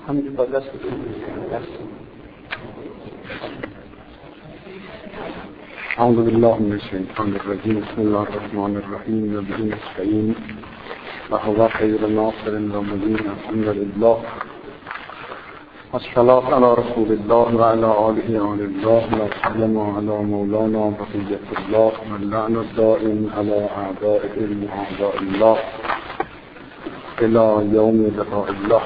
همین با دست اعوذ بالله من الشیطان الرجیم بسم الله الرحمن الرحیم و به نستعین و هو خیر ناصر و مدین الحمد لله والصلاة علی رسول الله و علی آله آل الله و سلم علی مولانا بقیة الله و اللعن الدائم علی اعدائهم و اعداء الله الی یوم لقاء الله.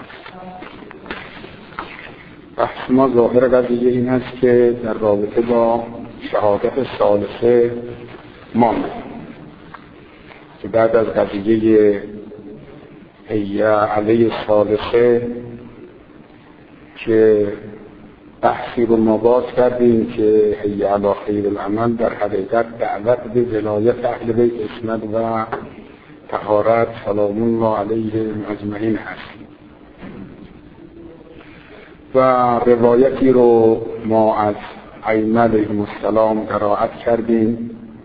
بحث ما ظاهر قضیه این هست که در رابطه با شهادت ثالثه ماند که بعد از قضیه حی علی ثالثه که بحثی رو ما باز کردیم که حی علی خیر العمل در حقیقت دعوت به ولایت اهل بیت اسمت و طهارت سلام الله علیهم اجمعین هست و روایتی رو ما از ائمه علیهم السلام قرائت کردیم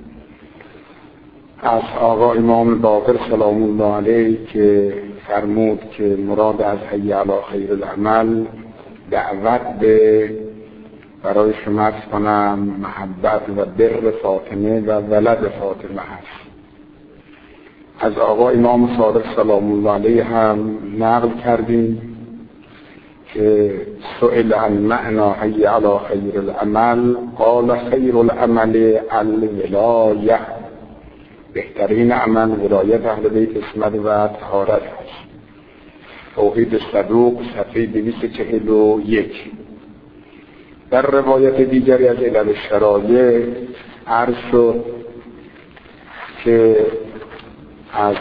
از آقا امام باقر سلام الله علیه که فرمود که مراد از حی علی خیر العمل دعوت به برای شما عرض کنم محبت و بر فاطمه و ولد فاطمه هست. از آقا امام صادق سلام الله علیه هم نقل کردیم که سئل عن معنی حی علی خیر العمل قال خیر العمل الولایه، بهترین عمل ولایت اهل بیت اسمت و طهارت است. توحید صدوق صفحه 241. در روایت دیگری از علل الشرایع عرض شد که از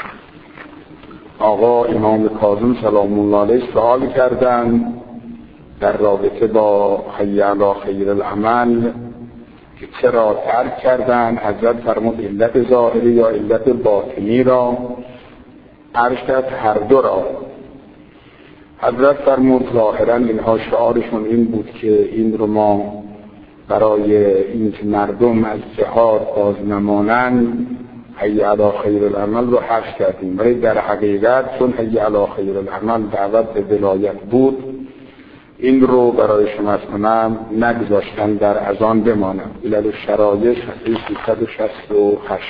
آقا امام کاظم سلام الله علیه سوال کردند در رابطه با حی علی خیر العمل که چرا ترک کردند. حضرت فرمود علت ظاهری یا علت باطنی را عرض کرد، هر دو را. حضرت فرمود ظاهرا اینها شعارشون این بود که این رو ما برای اینکه مردم از جهاد باز نمانند حی علی خیر العمل رو حذف کردیم، ولی در حقیقت چون حی علی خیر العمل دعوت به ولایت بود این رو برای شما کنم نگذاشتن در اذان بمانم. علل الشرایع صفحه 368.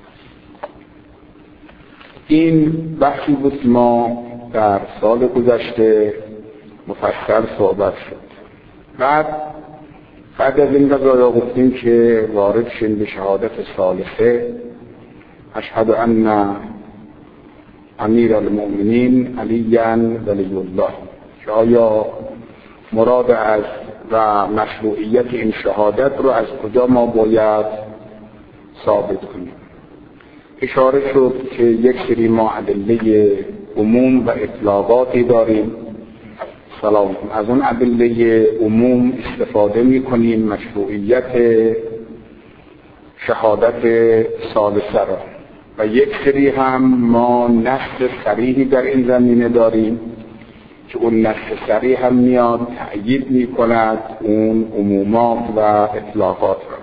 این بحثی بود که ما در سال گذشته مفصل صحبت شد. بعد از این قضایا گفتیم که وارد شیم به شهادت ثالثه اشهد ان امیر المؤمنین علی ولی الله، که آیا مراد از و مشروعیت این شهادت رو از کجا ما باید ثابت کنیم. اشاره شد که یک سری ما ادله عموم و اطلاقاتی داریم، از اون ادله عموم استفاده می کنیم مشروعیت شهادت ثالثه را، و یک سری هم ما نص صریحی در این زمینه داریم که اون نص صریح هم میاد تأیید می کند اون عمومات و اطلاقات را.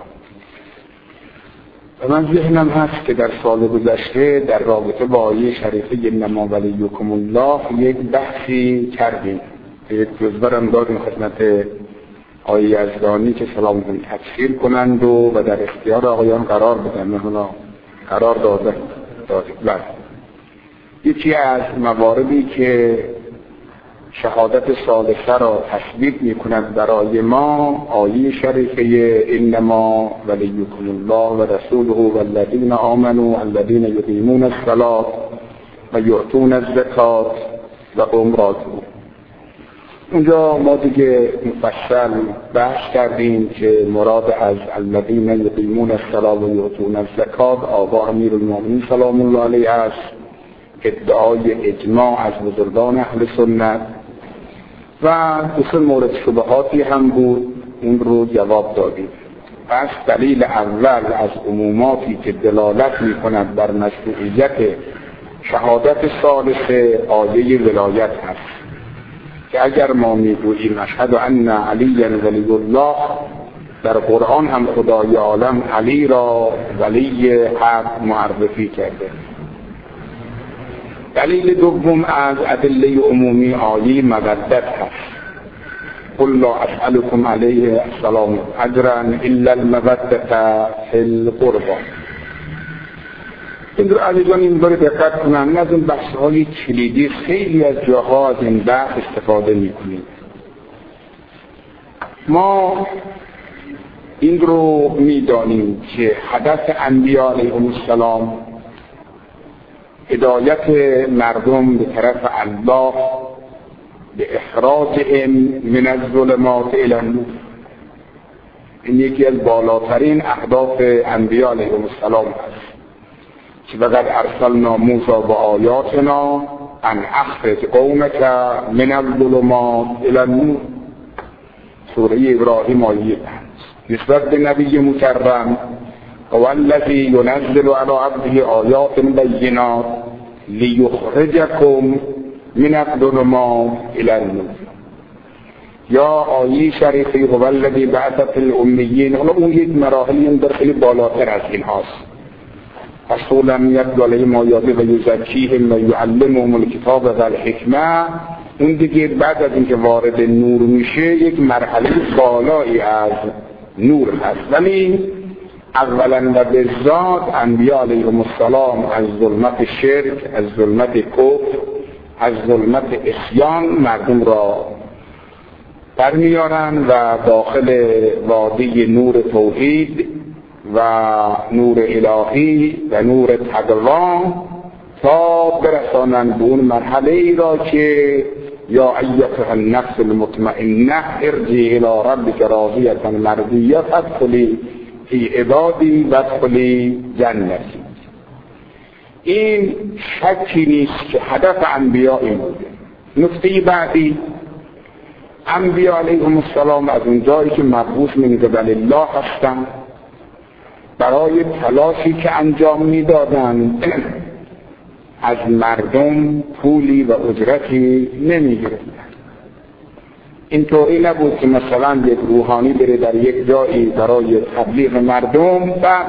و من ذهنم هست که در سال گذشته در رابطه با آیه شریفه انما ولیکم الله یک بحثی کردیم، یک جزوه داریم خدمت آقای یزدانی که سلام تفسیر کنند و در اختیار آقایان قرار بدن. مثلا قرار دادیم. یکی از مواردی که شهادت ثالثه را تثبیت می‌کند برای ما آیه شریفه انما ولیکم الله و رسوله والذین آمنوا الذین یقیمون الصلاة و یؤتون الزکاة و هم راکعون. اونجا ما دیگه مفصل بحث کردیم که مراد از الذین یقیمون الصلاة و یؤتون الزکاة آقا امیرالمؤمنین سلام الله علیه است، ادعای اجماع از بزرگان اهل سنت و دوسر مورد شبهاتی هم بود، اون رو جواب دادیم. پس دلیل اول از عموماتی که دلالت می کند بر مشروعیت شهادت ثالثه آیه ولایت هست که اگر ما میگوییم اشهد ان علی ولی الله، در قرآن هم خدای عالم علی را ولی حق معرفی کرده. دلیل دوم از ادله عمومی آیه مودت هست. قل لا اسألكم علیه السلام اجرا الا المودة فی القربى. این رو عزیزان این بار دقت کنن، از اون بحث های کلیدی خیلی از جاها از این بحث استفاده میکنیم. ما این رو میدانیم که هدف انبیاء علیهم السلام هدایت مردم به طرف الله به اخراجهم من الظلمات الی النور. این یکی از بالاترین اهداف انبیاء علیهم السلام است که وقد ارسلنا موسی بآیاتنا ان اخرج قومک من الظلمات الی النور. سوره ابراهیم آیه 5 نسبت به نبی مکرم هو الذی ینزل علی عبده آیات بینات لیخرجکم من الظلمات الی النور. یا آیه شریفی هو الذی بعث فی الامیین. حالا اون یک مراحلی اون در خیلی بالاتر از این هاست. رسولا یتلو علیهم آیاته و یزکیهم و یعلمهم الکتاب و الحکمه. اون دیگه بعد از اینکه وارد نور میشه یک مرحله بالایی از نور هست. ولی اولا و به ذات انبیاء علیهم السلام از ظلمت شرک، از ظلمت کفر، از ظلمت عصیان مردم را برمیارن و داخل وادی نور توحید و نور الهی و نور تقوا تا برسانند به اون مرحله ای را که یا ایتها النفس المطمئنه ارجعی الی ربک راضیة مرضیة فادخلی فی عبادی وادخلی جنتی. این شکی نیست که هدف انبیاء این بوده. نکته بعدی، انبیاء علیهم السلام از اون جایی که مبعوث من قبل الله هستند برای تلاشی که انجام میدادند از مردم پولی و اجرتی نمیگرفتند. اینطوری نبود که مثلا یک روحانی بره در یک جایی برای تبلیغ مردم بعد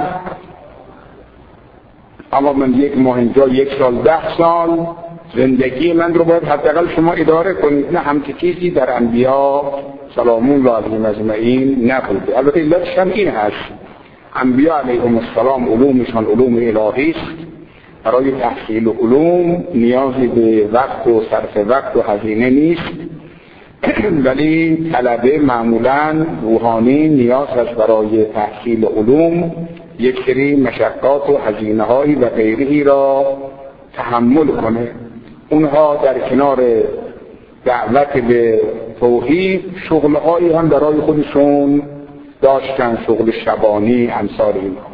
اما من یک ماه اینجا، یک سال، 10 سال زندگی من رو باید حداقل شما اداره کنید. نه، همچه چیزی در انبیاء سلام الله علیهم اجمعین نبوده. البته علتش هم این هست، انبیاء علیهم السلام علومشان علوم الهی است. برای تحصیل علوم نیازی به وقت و صرف وقت و هزینه نیست، ولی طلبه معمولاً روحانی نیاز است برای تحصیل علوم یک سری مشقات و هزینه‌هایی و غیره‌ای را تحمل کنه. اونها در کنار دعوت به توحید شغل‌هایی هم برای خودشون داشتن، شغل شبانی امثال اینها.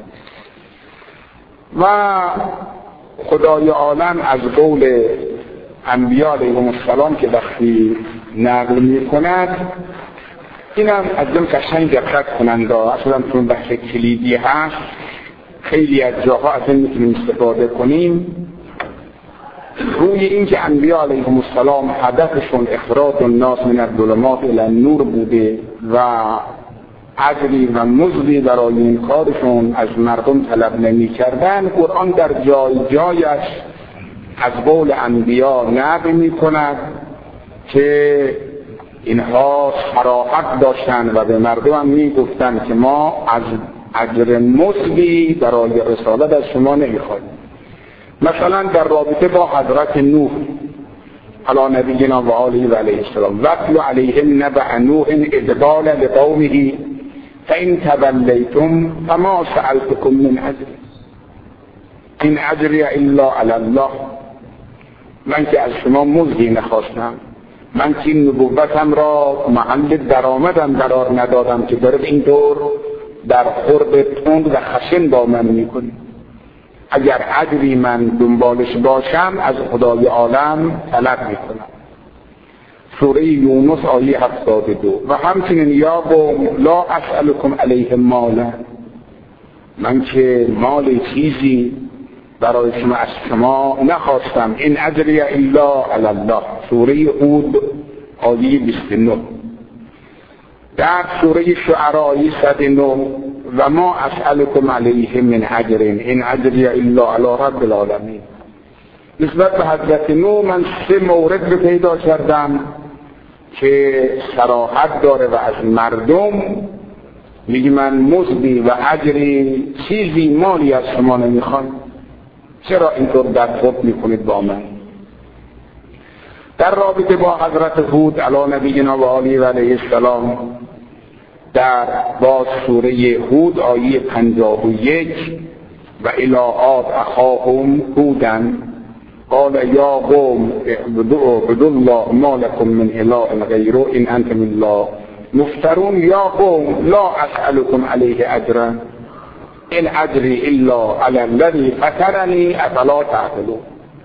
و خدای عالم از قول انبیاء علیهم السلام که وقتی نقل می‌کند، اینم از این قشنگ دقت کنند، اصلا چون بحث کلیدی هست خیلی از جاها از این میتونیم استفاده کنیم. روی این که انبیاء علیهم السلام هدفشون اخراج الناس من الظلمات الی النور بوده و اجری و مزدی برای این کارشون از مردم طلب نمی کردن، قرآن در جای جایش از قول انبیاء نقل می کند که اینها صراحت داشتن و به مردم هم می گفتن که ما از اجر مزدی برای رسالت از شما نمی خواهیم. مثلا در رابطه با حضرت نوح علی نبینا و آله و علیه السلام، وَاتْلُ عَلَیْهِمْ نَبَأَ نُوحٍ إِذْ قَالَ لِقَوْمِهِ فَإِنْ تَوَلَّیْتُمْ فَمَا سَأَلْتُکُم مِّنْ أَجْرٍ إِنْ أَجْرِیَ إِلَّا عَلَى اللَّهِ. من که از شما مزدی نخواستم، من که این نبوتم را محل درآمدم قرار ندادم که دارد اینطور در خورد تند و خشن با من میکنید. اگر اجری من دنبالش باشم از خدای عالم طلب میکنم. سوره یونس آیه 72. و همچنین یا قوم لا اسألکم علیه مالا، من که مال چیزی برای شما از شما نخواستم. این اجری الا علی الله، سوره هود آیه 29. در سوره شعراء آیه 109 و ما اسألکم علیه من اجر این اجری الا علی رب العالمین. نسبت به حضرت نوح من 3 مورد رو پیدا کردم که صراحت داره و از مردم میگه من مزدی و اجری چیزی مالی از شما نمیخوام، چرا اینطور برخورد میکنید با من؟ در رابطه با حضرت هود علی نبینا و آله و علیه السلام در باز سوره هود آیه 51 و الی عاد اخاهم هودا قال یا قوم اعبدوا الله ما لكم من اله غیره ان انتم الا مفترون یا قوم لا اسألكم علیه اجرا ان اجری الا علی الذی فطرنی افلا تعقلون.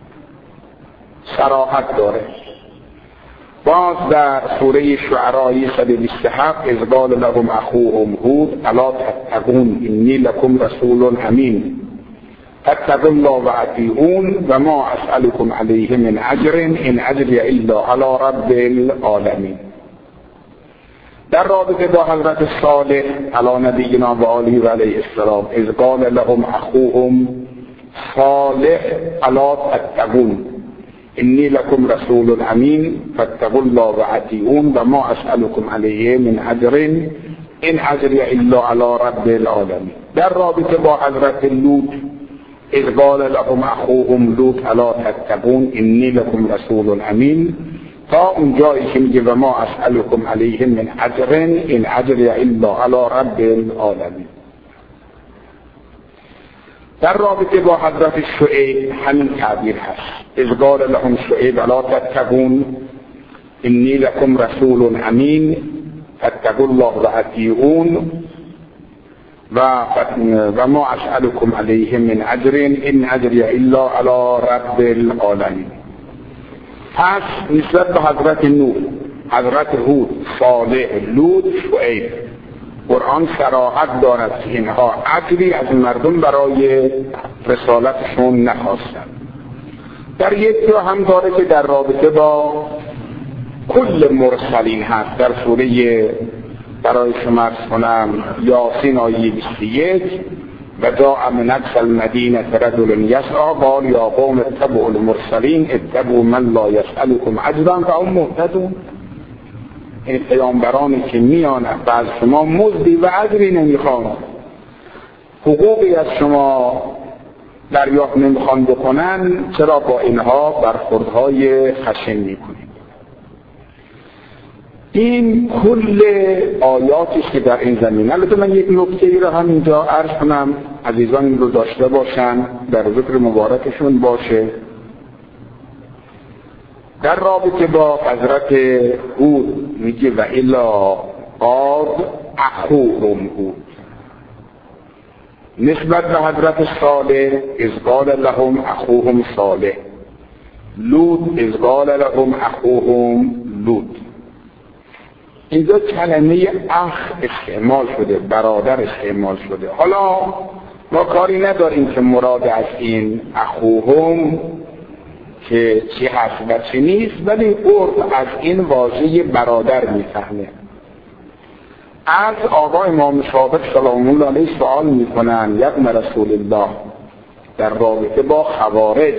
صراحت داره. باز در سوره شعراء 127 اذ قال لهم اخوهم هود الا تتقون انی لکم رسول امین فاتقوا الله واطیعون و ما اسألكم علیه من اجر ان اجری الا علی رب العالمین. در رابطه با حضرت صالح علی نبینا و آله و علیه السلام اذ قال لهم اخوهم صالح الا تتقون انی لکم رسول امین فاتقوا الله واطیعون و ما اسألكم علیه من اجر ان اجری الا علی رب العالمین. در رابطه با حضرت لوط اذ قال لهم اخوهم لوط الا تتقون انی لکم رسول امین تا اونجایی که میگه و ما اسألكم علیه من اجر ان اجری الا علی رب العالمین. در رابطه با حضرت شعیب همین تعبیر هست اذ قال لهم شعیب الا تتقون انی لکم رسول امین فاتقوا الله واطیعون و ما اسألكم علیه من اجر ان اجری الا علی رب العالمین. پس نسبت به حضرت نوح، حضرت هود، صالح، لوط، شعیب قرآن صراحت دارد که اینها اجری از مردم برای رسالتشون نخواستند. در یک جا هم داره که در رابطه با کل مرسلین هست در سوره برای شما عرض کنم یاسین آیه 21 و جاء من اقصی المدینه رجل یسعی قال یا قوم اتبعوا المرسلین اتبعوا من لا یسألكم اجرا فهم مهتدون. این پیامبرانی که میان و از شما مزدی و اجری نمیخوان، حقوقی از شما دریافت نمیخوان بکنن، چرا با اینها برخوردهای خشن میکنید؟ این کل آیاتی که در این زمینه. البته من یک نکته ای را هم اینجا عرض کنم، عزیزان این رو داشته باشن، در ذکر مبارکشون باشه. در رابطه با حضرت هود میگه و الا عاد اخوهم هود. نسبت به حضرت صالح اذ قال لهم اخوهم صالح، لوط اذ قال لهم اخوهم لوط. اینجا کلمه اخ استعمال شده، برادر استعمال شده. حالا ما کاری نداریم که مراد از این اخوهم که چی هست و چی نیست، ولی عرف از این واژه برادر میفهمه. از آقا امام صادق سلام الله علیه سوال میکنن یقم رسول الله در رابطه با خوارج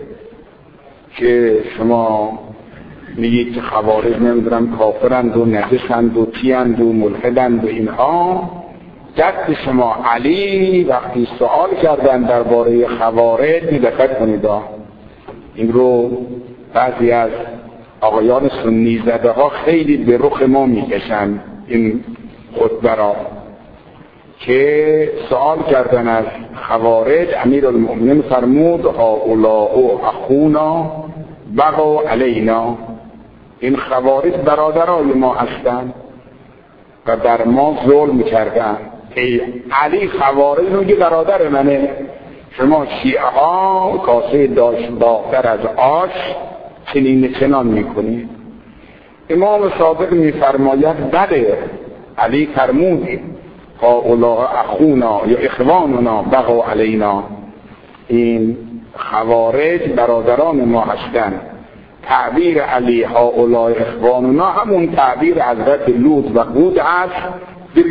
که شما میگید که خوارج نمیدونم کافرند و نجسند و چیند و ملحدند و اینها. جد شما علی وقتی سوال کردن درباره خوارج دقت کنید، این رو بعضی از آقایان سنی زده ها خیلی به رخ ما میکشن این خطبه را که سوال کردن از خوارج. امیرالمؤمنین فرمود هؤلاء اخونا بغوا علینا، این خوارج برادرای ما هستند و بر ما ظلم کردن. ای علی خوارج میگه برادر منه، شما شیعه ها کاسه داغ‌تر از آش چنین چنان میکنید. امام صادق میفرماید بله، علی فرمود هؤلاء اخونا یا اخواننا بغوا علینا، این خوارج برادران ما هستند. تعبیر علی هؤلاء اخواننا همون تعبیر حضرت لوط و هود است به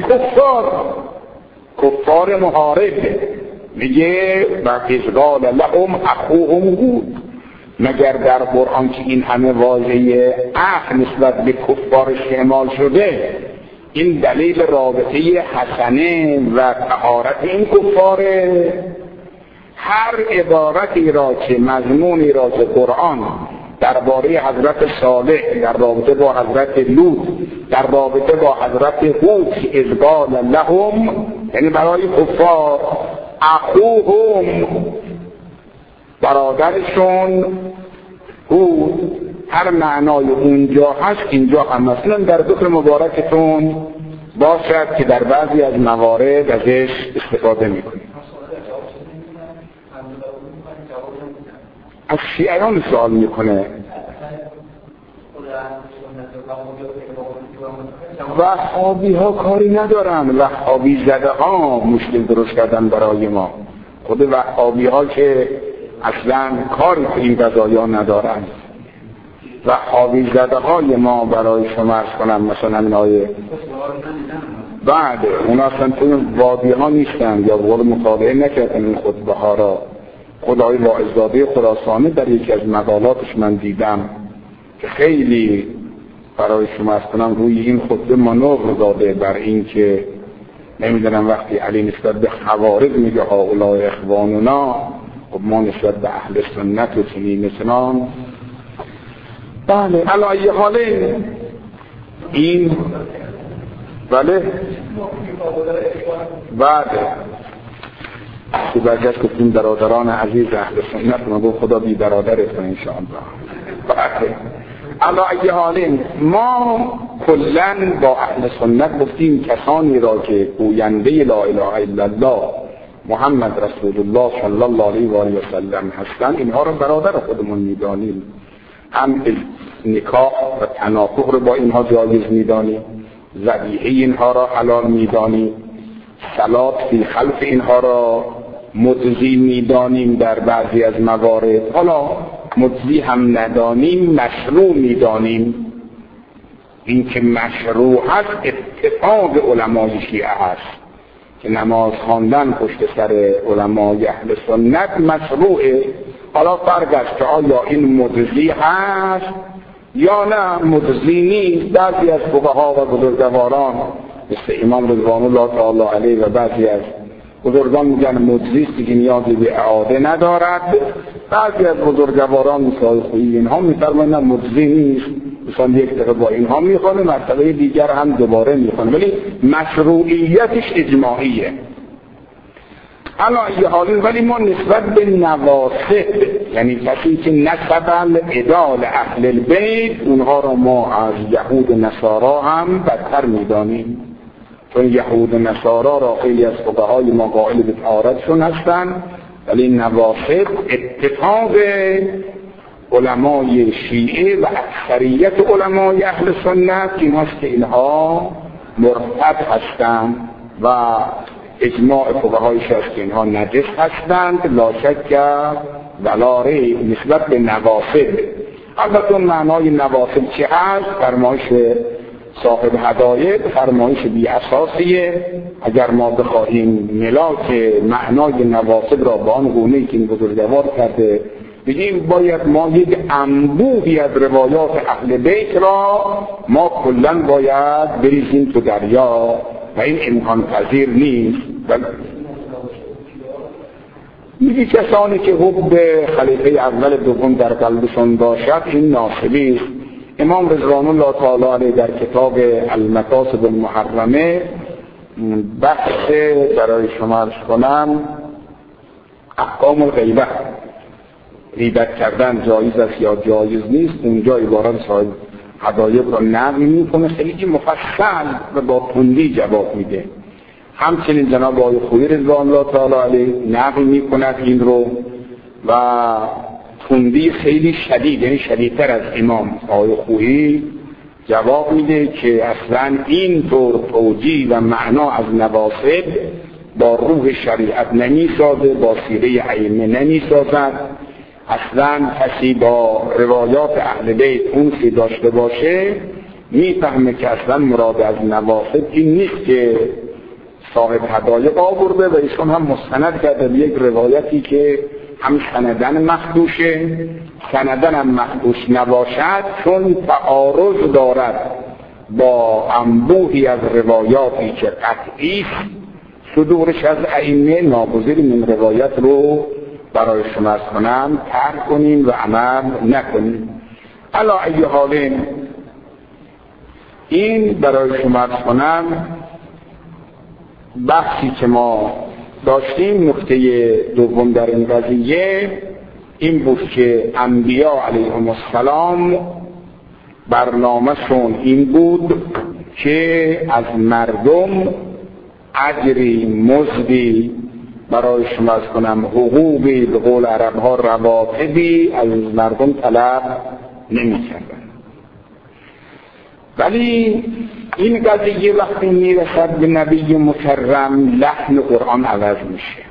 کفار محارب. میگه و اذ قال لهم اخوهم هود، مگر در قرآن که این همه واژه عفو نسبت به کفار استعمال شده، این دلیل رابطه حسنه و طهارت این کفاره. هر عبارتی را که مضمونی را که قرآن درباره حضرت صالح، در رابطه با حضرت لوط، در رابطه با حضرت هود که اذ قال لهم، یعنی برای کفار، اخوهم برادرشون هود، هر معنای اونجا هست اینجا هم. مثلا در ذکر مبارکتون باشد که در بعضی از موارد ازش استفاده میکنیم. از شیعیان سوال میکنه. وهابی ها کاری ندارن، وهابی زده ها مشکل درست کردن برای ما. خود وهابی ها که اصلا کاری به این قضایا ندارن. وهابی زده های ما برای شما ارز کنم، مثلا این آیه بعد اونا اصلا توی وادی ها نیستن یا بقول مطالعه نکردن این خطبه ها را. خدای واعظزاده خراسانی در یکی از مقالاتش من دیدم که خیلی برای شما ارز کنم روی این خطبه مانور داده، بر این که نمیدونم وقتی علی نسبت به خوارج میگه هؤلاء اخواننا، خب ما نسبت به اهل سنت و چنین مثلان. بله علی حال این بله بعد که برگشت گفتیم برادران عزیز اهل سنت، ما گفت خدا بی برادرتون انشاءالله. بله علی حال ما کلن با اهل سنت گفتیم کسانی را که گوینده لا اله الا الله محمد رسول الله صلی الله علیه و آله و سلم هستند، اینها را برادر خودمون میدانیم. هم نکاح و تناکح رو با اینها جایز میدانیم، ذبیحه اینها را حلال میدانیم، صلات فی خلف اینها را مجزی میدانیم در بعضی از موارد. حالا مجزی هم ندانیم، مشروع میدانیم. این که مشروع هست اتفاق علمای شیعه هست که نماز خواندن پشت سر علمای اهل سنت مشروعه. حالا فرق است که آیا این مجزی هست یا نه مجزی نیست. بعضی از فقها و بزرگواران مثل امام رضوان الله تعالی علیه و بعضی از بزرگان میگن مجزی است که نیازی به اعاده ندارد. بعضی از بزرگواران مثل خویی اینها میفرمایند مجزی نیست، مثلا یک دقیقه با اینها میخونه، مرتبه دیگر هم دوباره میخونه، ولی مشروعیتش اجماعیه. علی حال ولی ما نسبت به نواسب، یعنی کسی که نسبن ادال اهل البیت، اونها را ما از یهود و نصارا هم بدتر میدانیم، چون یهود و نصارا را خیلی از فقهای ما قائل به طهارتشون هستند، ولی نواسب اتفاق علمای شیعه و اکثریت علمای اهل سنت این هست که اینها مرتد هستند و اجماع فقهایش هست که اینها نجس هستند، لا شک ولا ریب نسبت به نواسب. البته معنای نواسب چه هست؟ فرمایش صاحب هدایت فرمایش بی اساسیه. اگر ما بخواهیم ملاک معنای نواسب را با آن گونه‌ای که این بزرگوار کرده بگیم، باید ما یک انبوهی از روایات اهل بیت را ما کلن باید بریزیم تو دریا و این امکان پذیر نیست. میگی کسانی که حب خلیفه اول دوم در قلبشون باشد این ناصبی است. امام رضوان الله تعالی علیه در کتاب المکاسب المحرمه بحث برای شما عرض کنم احکام الغیبه، غیبت کردن جایز است یا جایز نیست، اونجا عبارت صاحب هدایت را نقل میکنه، خیلی مفصل و با تندی جواب میده. همچنین جناب آقای خویی رضوان الله تعالی علیه نقل میکند این رو و تندی خیلی شدید، یعنی شدیدتر از امام آقای خویی جواب میده که اصلا این طور توجیه و معنا از نواسب با روح شریعت نمیسازه، با سیره ائمه نمیسازد. اصلا کسی با روایات اهل بیت اونسی داشته باشه میفهمه که اصلا مراد از نواسب این نیست که صاحب هدایق آورده و ایشون هم مستند کرده به یک روایتی که هم سندن مخدوشه، سندن هم مخدوش نباشد چون تعارض دارد با انبوهی از روایاتی که قطعی صدورش از ائمه، ناگزیر من روایت رو برای شما عرض کنم ترک کنیم و عمل نکنیم. علی ای حال این برای شما عرض کنم بحثی که ما داشتیم. نکته دوم در این قضیه این بود که انبیا علیهم السلام برنامه‌شون این بود که از مردم اجری، مزدی برای شما از کنم، حقوقی به قول عرب ها رواتبی از مردم طلب نمی کردن. ولی این قضیه وقتی می رسد به نبی مکرم لحن قرآن عوض میشه.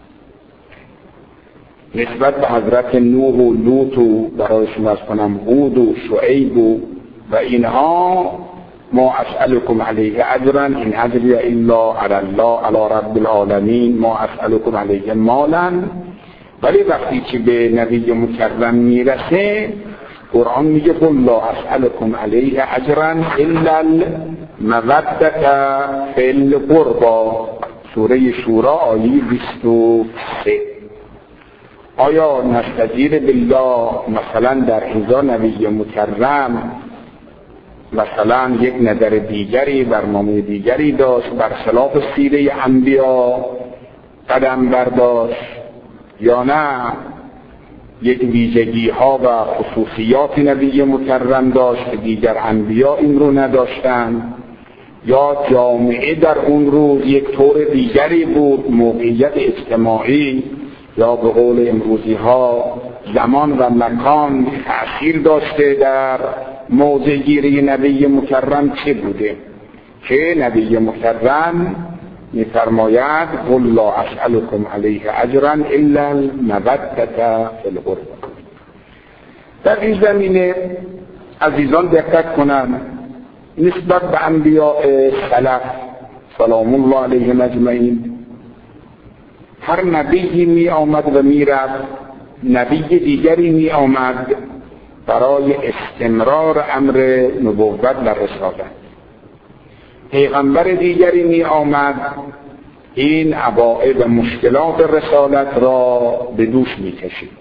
نسبت به حضرت نوح و لوط و برای شما از کنم هود و شعیب و اینها ما اسألكم علیه اجرا این اجری الا علی الله علی رب العالمین ما اسألكم علیه مالا. ولی وقتی که به نبی مکرم میرسه قرآن میگه قل لا اسألكم علیه اجرا الا المودة فی القربى، سوره شورا آیه 23. آیا نستجیر بالله مثلا در ازا نبی مکرم مثلا یک نظر دیگری، برنامه دیگری داشت، برخلاف سیره انبیا قدم برداشت، یا نه یک ویژگی ها و خصوصیات نبی مکرم داشت که دیگر انبیا این رو نداشتند، یا جامعه در اون روز یک طور دیگری بود، موقعیت اجتماعی یا به قول امروزی ها زمان و مکان تأثیر داشته در موضع گیری نبی مکرم چه بوده که نبی مکرم می‌فرماید قل لا اسألكم علیه اجرا الا المودة فی القربى. در این زمینه عزیزان دقت کنند نسبت به انبیاء سلف سلام الله علیهم اجمعین هر نبیی می آمد و می رفت، نبی دیگری می آمد برای استمرار امر نبوت و رسالت. پیغمبر دیگری می آمد این عوائد و مشکلات رسالت را به دوش می کشید.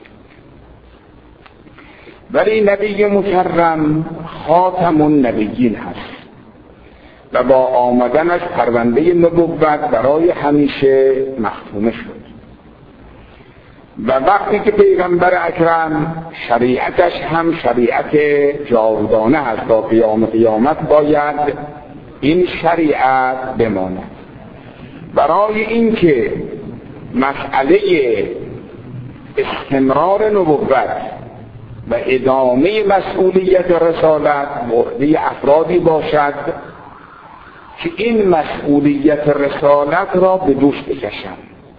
ولی نبی مکرم خاتم النبیین هست و با آمدنش پرونده نبوت برای همیشه مختومه شد و وقتی که پیغمبر اکرم شریعتش هم شریعت جاودانه است تا قیامت باید این شریعت بماند. برای اینکه مسئله استمرار نبوت و ادامه مسئولیت رسالت عهده افرادی باشد که این مسئولیت رسالت را به دوش بکشند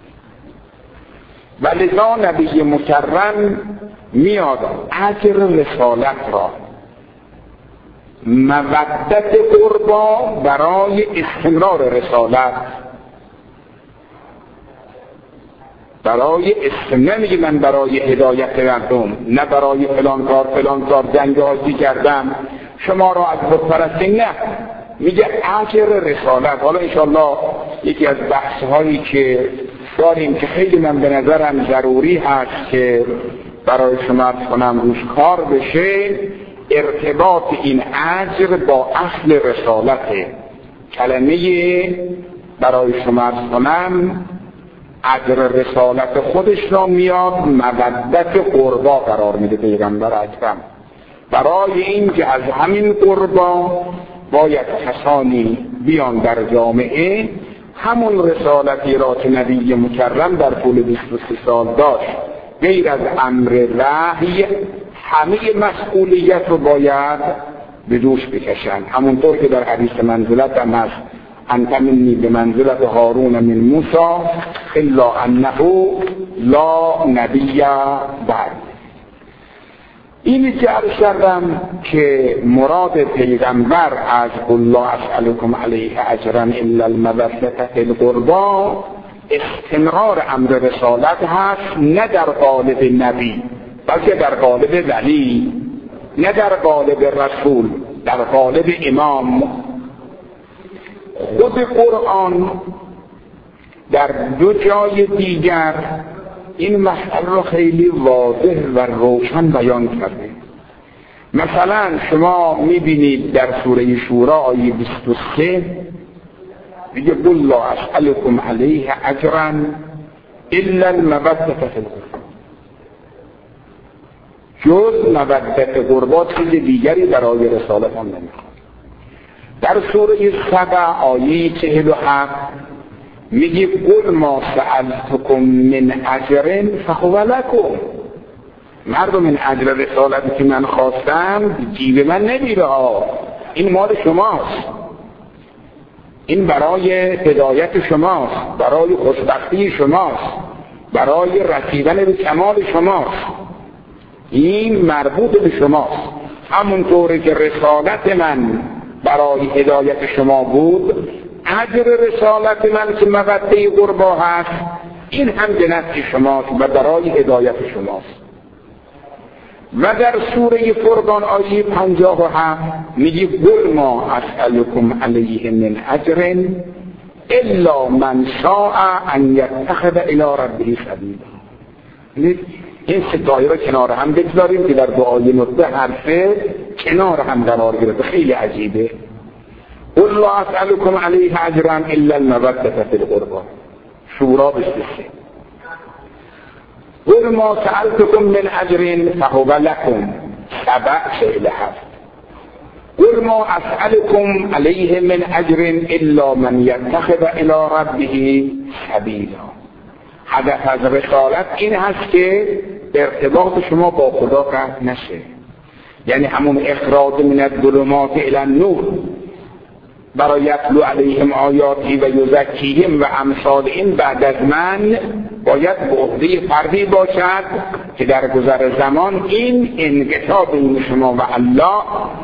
و لذا نبی مکرم میاد اجر رسالت را مودت قربا برای استمرار رسالت، برای نمیگه من برای هدایت مردم، نه برای فلان کار جنگازی کردم شما را از بت پرستی، نه، میگه اجر رسالت. حالا انشاءالله یکی از بحث هایی که داریم که خیلی من به نظرم ضروری هست که برای شما کنم روش کار بشه، ارتباط این اجر با اصل رسالته. کلمه برای شما کنم اجر رسالت خودش را میاد مودت قربا قرار میده پیغمبر اکرم، برای این که از همین قربا باید کسانی بیان در جامعه همون رسالتی را که نبی مکرم در طول 23 سال داشت، غیر از امر وحی همه مسئولیت رو باید به دوش بکشند. همونطور که در حدیث منزلت هم هست انت منی به منزلت هارون من موسی الا انه لا نبی بعد. اینی که عرض کردم که مراد پیغمبر از قل لا اسألكم علیه اجرا الا المودة فی القربى استمرار امر رسالت هست، نه در قالب نبی بلکه در قالب ولی، نه در قالب رسول، در قالب امام. خود قرآن در دو جای دیگر این مسئله رو خیلی واضح و روشن بیان کرده. مثلا شما میبینید در سوره شورا آیه 23 میگه قل لا اسألكم علیه اجرا الا المودة فی القربى، جز مودت قربا چیز دیگری برای رسالت هم نمیخواد. در سوره سبع آیه 47 میگه قل ما سألتكم من اجر فهو لكم، مردم این اجر رسالتی که من خواستم جیب من نمیره، این مال شماست، این برای هدایت شماست، برای خوشبختی شماست، برای رسیدن به کمال شماست، این مربوط به شماست. همونطوری که رسالت من برای هدایت شما بود، اجر رسالت من که مودة قربا هست این هم به نفع شماست و برای هدایت شماست. و در سوره فرقان آیه 57 میگه قل ما اسألكم علیه من اجر الا من شاء ان یتخذ الی ربه سبیلا. این ستایی رو کنار هم بگذاریم که در دو آیه نطبه حرفه کنار هم قرار گرفته، خیلی عجیبه. قل لا اسألكم علیه اجرا الا المودة فی القربى، شورا 23. قل ما سألتكم من اجر فهو لكم، سبع 47. قل ما اسألكم علیه من اجر الا من یتخذ الی ربه سبیلا. هدف از رسالت این هست که ارتباط شما با خدا قطع نشه، یعنی همون اخراج من الظلمات الی النور، برای یتلو علیهم آیاتی و یزکیهم و امثال این بعد از من باید به عهده فردی باشد که در گذر زمان این انقطاع بین شما و الله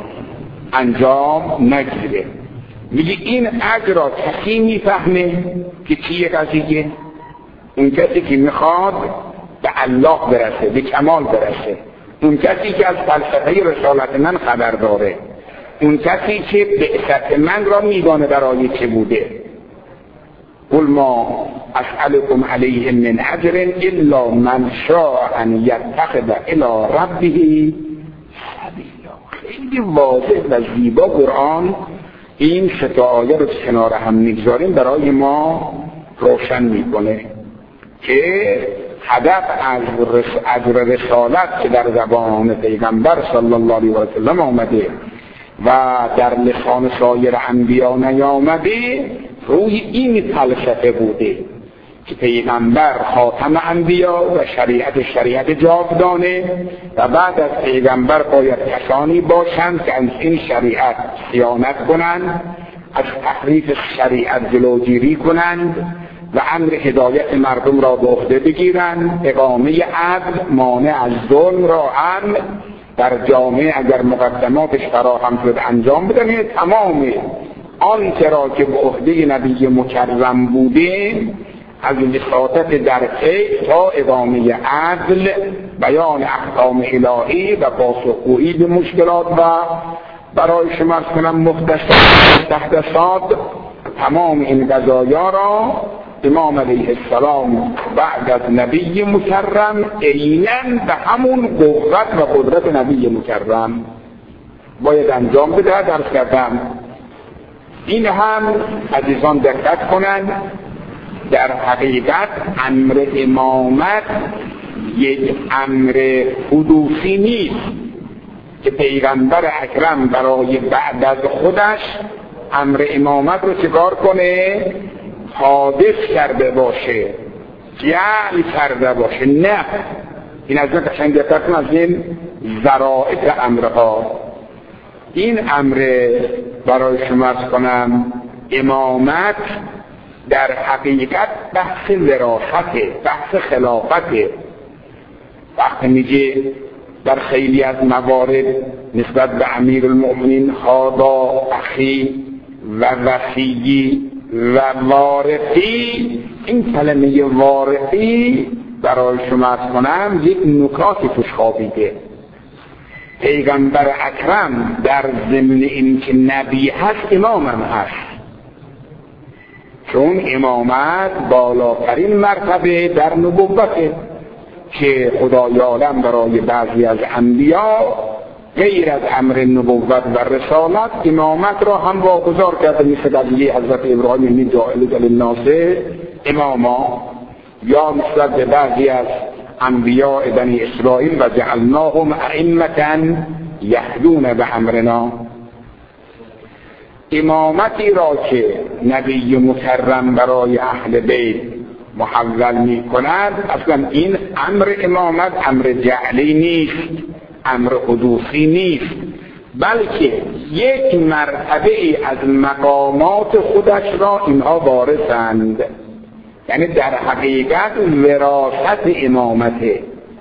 انجام نگیره. میگه این اجر را کسی میفهمه که چیه قضیه؟ اون کسی که میخواد به الله برسه، به کمال برسه، اون کسی که از فلسفه رسالت من خبر داره، اون کسی که بعثت من را میدانه برای چه بوده. قل ما اسألكم علیه من اجر الا من شاء ان یتخذ الی ربه سبیلا. خیلی واضح و زیبا قرآن این سه آیه رو کنار هم میگذاریم برای ما روشن میکنه که هدف از اجر رسالت که در زبان پیغمبر صلی الله علیه و سلم آمده و در لسان سایر انبیا نیامده، روی این فلسفه بوده که پیغمبر خاتم انبیا و شریعت جاودانه و بعد از پیغمبر باید کسانی باشند که از این شریعت صیانت کنند، از تحریف شریعت جلوگیری کنند و امر هدایت مردم را به عهده بگیرند، اقامه عدل، مانع از ظلم را امن در جامعه اگر مقدماتش فراهم شد انجام بدن. تمام آنچه را که به عهده نبی مکرم بوده، از وساطت در فقه تا اقامه عدل، بیان احکام الهی و پاسخگویی به مشکلات و برای شما کنم محدثات، تمام این قضایا را امام علیه السلام بعد از نبی مکرم عیناً به همون قوت و قدرت نبی مکرم باید انجام بده. در کردم این هم عزیزان دقت کنند، در حقیقت امر امامت یک امر حدوثی نیست که پیغمبر اکرم برای بعد از خودش امر امامت رو چکار کنه؟ حادث کرده باشه، جعل کرده باشه. نه، این از من قشنگ دقت کن از این ذرائع امرها. این امر برای شما ارز کنم امامت در حقیقت بحث وراثته، بحث خلافته. وقتی میگه در خیلی از موارد نسبت به امیر المؤمنین هادا اخی و وصیی و وارثی، این کلمه وارثی برای شما عرض کنم یک نکاتی توش خوابیده. پیغمبر اکرم در ضمن این که نبی هست امامم هست، چون امامت بالاترین مرتبه در نبوته که خدای عالم برای بعضی از انبیا غیر از امر نبوت و رسالت امامت را هم واگذار کرده، مثل قضیه حضرت ابراهیم جاعل للناس اماما، یا نسبت به بعضی از انبیاء بنی اسرائیل و جعلناهم ائمة یهدون بامرنا. امامتی را که نبی مکرم برای اهل بیت محول می کند، اصلا این امر امامت امر جعلی نیست، امر حدوثی نیست، بلکه یک مرتبه از مقامات خودش را اینها وارثند. یعنی در حقیقت وراثت امامته.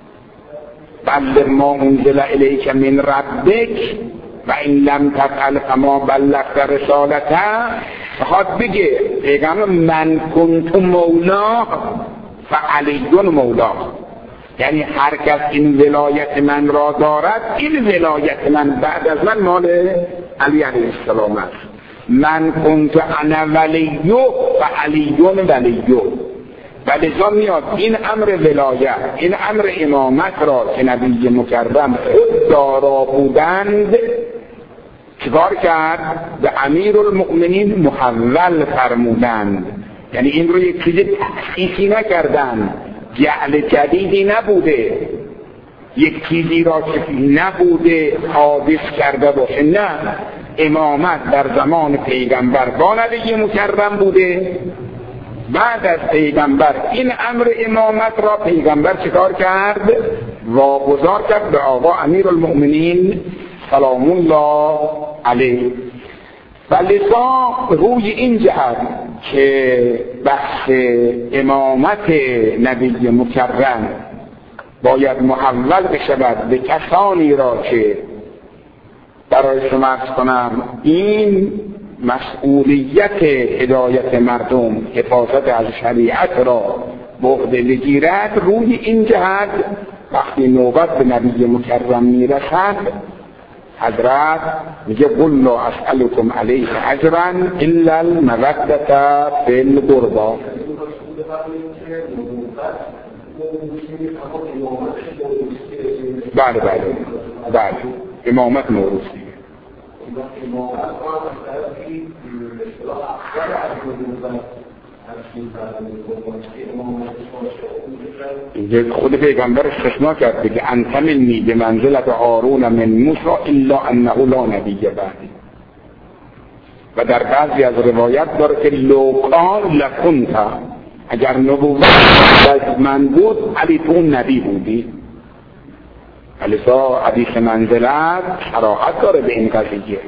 بلغ ما انزل الیک من ربک و این لم تفعل فما بلغت رسالته. بخواد بگه پیغمبر من کنت مولا فعلی مولا، یعنی هر کس این ولایت من را دارد، این ولایت من بعد از من مال علی علیه السلام است. من کنت انا ولیو فعلی ولیو. ولذا میاد این امر ولایت، این امر امامت را که نبی مکرم خود دارا بودند چیکار کرد؟ به امیر المؤمنین محول فرمودند. یعنی این رو یک چیز تخصیصی نکردند، جعل جدیدی نبوده، یک چیزی را که نبوده حادث کرده باشه، نه، امامت در زمان پیغمبر با نبی مکرم بوده. بعد از پیغمبر این امر امامت را پیغمبر چیکار کرد؟ واگذار کرد به آقا امیر المؤمنین سلام الله علیه. ولذا روی این جهت که بحث امامت نبی مکرم باید محول بشود به کسانی را که برای شما عرض کنم این مسئولیت هدایت مردم، حفاظت از شریعت را به عهده بگیرد، روی این جهت وقتی نوبت به نبی مکرم میرسد حضرت میگه قل لا اسألكم علیه اجرا الا المودة فی القربى. بله امامت موروثی. خود پیغمبر استثناء کرد که انت منی به منزلت هارون من موسی الا انه لا نبی بعدی. و در بعضی از روایت داره که لو کان لکنت، اگر نبوت از من بود علی تو نبی بودی. لذا حدیث منزلت صراحت داره به این قضیه.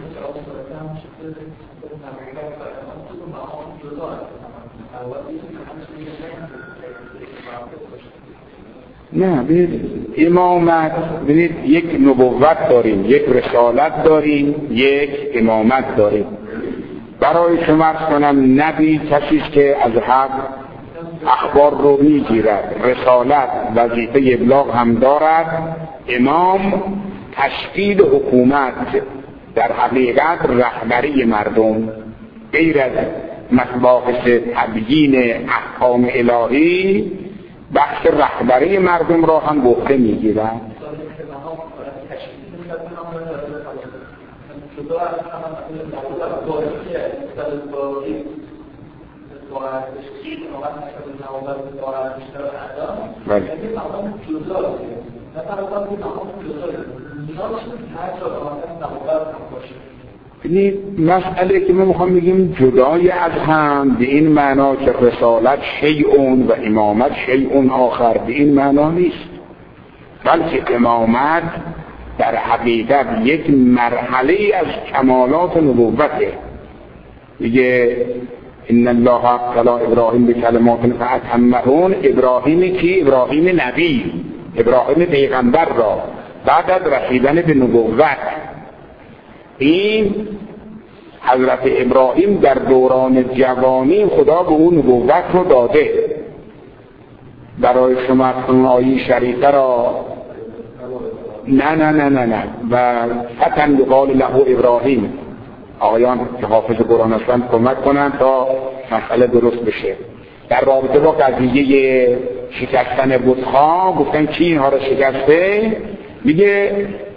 نه امامت ببینید یک نبوت داریم، یک رسالت داریم، یک امامت داریم. برای شما عرض کنم نبی کسیست که از حق اخبار رو میگیرد، رسالت وظیفه ابلاغ هم دارد، امام تشکیل حکومت، در حقیقت رهبری مردم. غیر از مباحث تبیین احکام الهی بخش رهبری مردم را هم به عهده میگیرد. این مسئله که ما میخوام بگیم جدای از هم به این معنا که رسالت شیئون و امامت شیئون آخر، به این معنا نیست، بلکه امامت در حقیقت یک مرحله از کمالات نبوته. میگه ان الله ابتلی ابراهیم بکلمات فاتمهن. ابراهیمی که ابراهیم نبی، ابراهیم پیغمبر را بعد از رسیدن به نبوت، این حضرت ابراهیم در دوران جوانی خدا به اون نبوت رو داده. برای شما اون آیه شریفه را نه و فتن یقال له ابراهیم. آقایان که حافظ قرآن هستند کمک کنند تا مسئله درست بشه. در رابطه با قضیه شکستن بت‌ها گفتن کی اینها را شکسته؟ میگه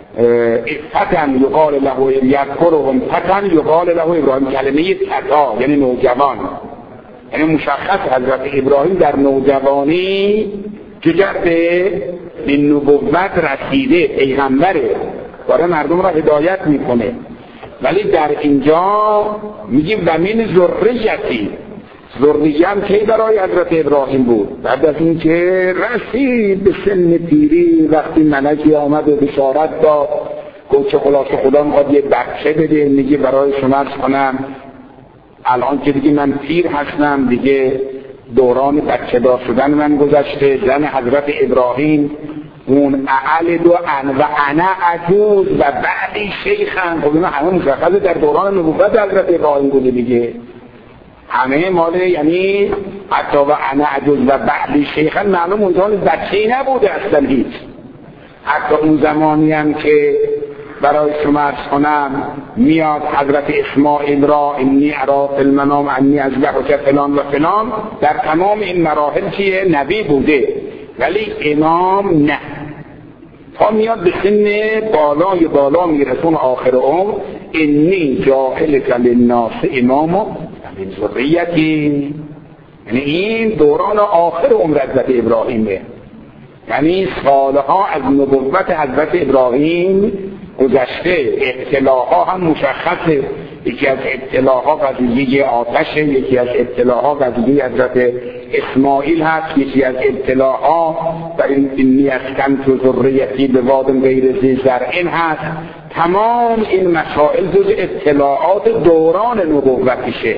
فتن یقال له یذکرهم فتن یقال له ابراهیم. کلمه فتا یعنی نوجوان، یعنی مشخص حضرت ابراهیم در نوجوانی جگرد به نبوت رسیده، پیغمبره، داره مردم را هدایت میکنه. ولی در اینجا میگیم و من ذریتی، ذریه هم کی برای حضرت ابراهیم بود؟ بعد از اینکه رسید به سن پیری، وقتی ملکی آمد و بشارت داد گفت چه خلاصه خدا میخواد یه بچه بده، میگه برای شما عرض کنم الان که دیگه من پیر هستم، دیگه دوران بچه دار شدن من گذشته. زن حضرت ابراهیم اون اعل دو و انا عجوز و بعدی شیخن. خب اینا همه مشخصه در دوران نبوت حضرت ابراهیم بوده دیگه، همه ماله، یعنی حتی و انا عجوز و بعدی شیخن معلوم اون زمان بچه‌ای نبوده اصلا هیچ. حتی اون زمانی هم که برای شما عرض کنم میاد حضرت اسماعیل را انی ارا فی المنام انی اذبحک فلان و فلان، در تمام این مراحل چیه؟ نبی بوده ولی امام نه. تا میاد به سن بالا میرسون آخر عمر انی جاعلک للناس اماما من ذریتی. یعنی این دوران آخر عمر حضرت ابراهیمه، یعنی سالها از نبوت حضرت ابراهیم گذشته. ابتلاها هم مشخصه، یکی از ابتلاها قضیه آتشه، یکی از ابتلاها قضیه حضرت اسماعیل هست، یکی از ابتلاها در این انی اسکنت ذریتی بواد غیر ذی زرع هست. تمام این مسائل جز اطلاعات دوران نبوتشه.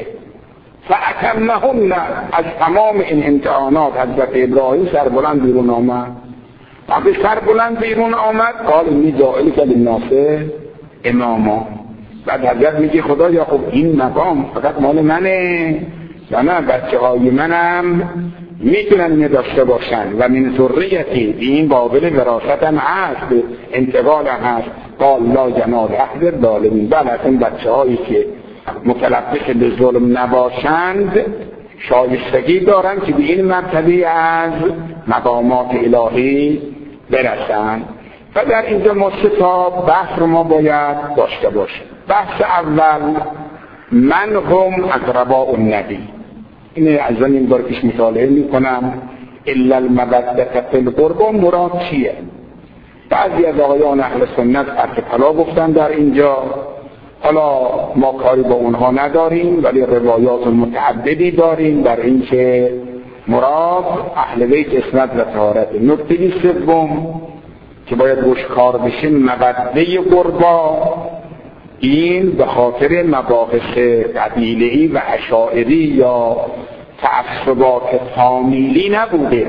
فأتمهن، از تمام این امتحانات حضرت ابراهیم سربلند بیرون آمد. وقتی سربلند بیرون آمد قال انی جاعلک للناس اماما. بعد حضرت میگه خدایا خب این مقام فقط مال منه یا نه بچه های منم میتونن اینو داشته باشن و من ذریتی، این قابل وراثت هم هست، انتقال هم هست. قال لا جناح احد ظالمین. بله اون بچه هایی که متلبس به ظلم نباشند شایستگی دارن که به این مرتبه از مقامات الهی برسن. و در اینجا ما سه تا بحث رو ما باید داشته باشیم. بحث اول من هم اقرباء النبی. اینه از این بار پیش مطالعه میکنم. الا المودة فی القربى مراد چیه؟ بعضی از آقایان اهل سنت ارتفاع گفتن در اینجا. حالا ما کاری با اونها نداریم ولی روایات متعددی داریم در این که مراد اهل بیت عصمت و طهارت. نکته سوم که باید روش کار بشه مودة قربا، این به خاطر مباحث قبیله‌ای و اشاعری یا تعصبات فامیلی نبوده.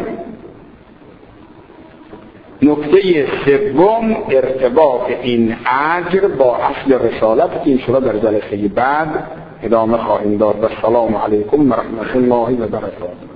نکته سوم ارتباط این اجر با اصل رسالت که انشاءالله در جلسه بعد ادامه خواهیم داد. و السلام علیکم و رحمت الله و برکاته.